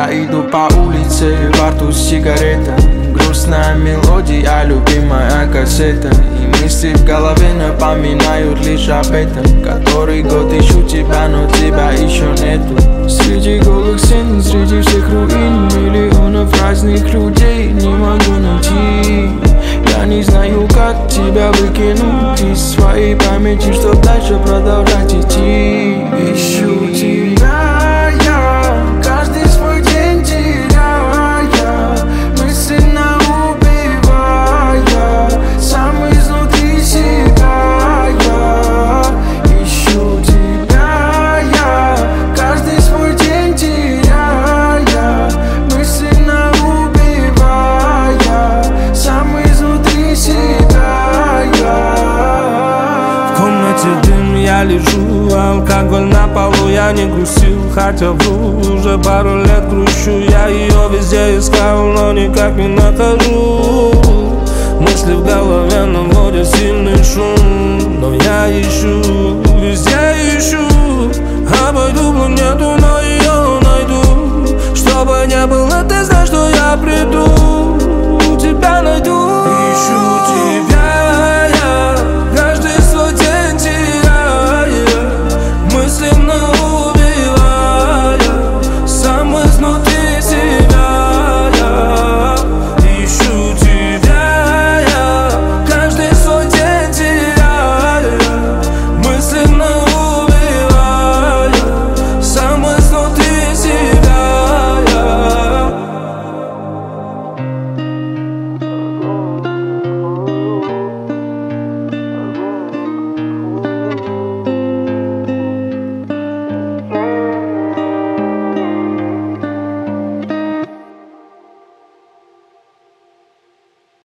Я иду по улице, во рту сигарета, грустная мелодия, любимая кассета. И мысли в голове напоминают лишь об этом. Который год ищу тебя, но тебя еще нету. Среди голых стен, среди всех руин, миллионов разных людей не могу найти. Я не знаю, как тебя выкинуть из своей памяти, чтоб дальше продолжать идти. Ищу тебя я, каждый свой день теряя, мысленно убивая, сам изнутри себя я. Ищу тебя я, каждый свой день теряя, мысленно убивая, сам изнутри себя я. В комнате дым, я лежу, алкоголь на полу, я не грустил, хотя вру, уже пару лет грущу. Я ее везде искал, но никак не нахожу. Мысли в голове наводят сильный шум, но я ищу, везде ищу. Обойду планету, но